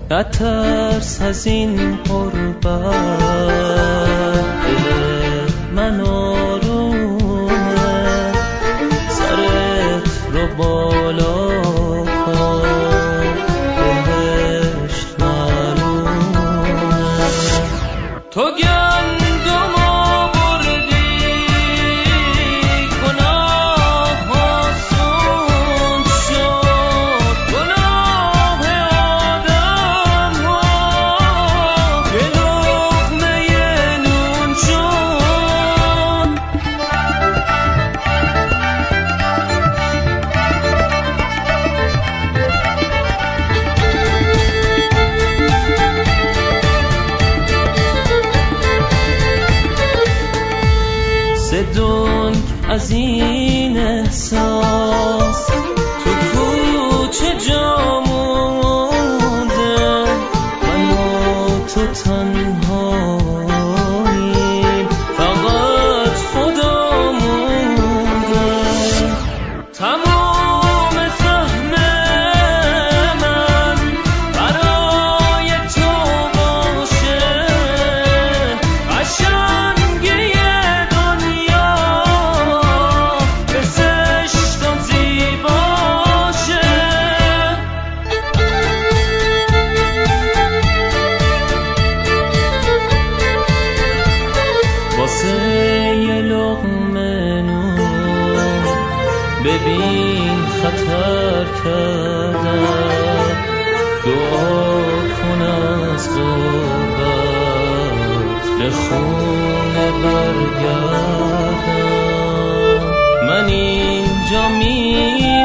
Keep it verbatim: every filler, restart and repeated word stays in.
نترس از این غربت، دل من آرومه، سرت رو بالا کن، بهشت معلومه. تو گندم آوردی گناه آسون شد، گناه آدم ها به لقمه نون شد. زدون از این احساس تو کوچه جا مونده، من و تو تنهاییم، فقط خدا مونده. تمام سهم من برای تو باشه، قشنگی دنیا به زشتم زیباشه. واسه یه لقمه نون ببین خطر کردم، دعا کن از غربت به خونه برگردم. من اینجا می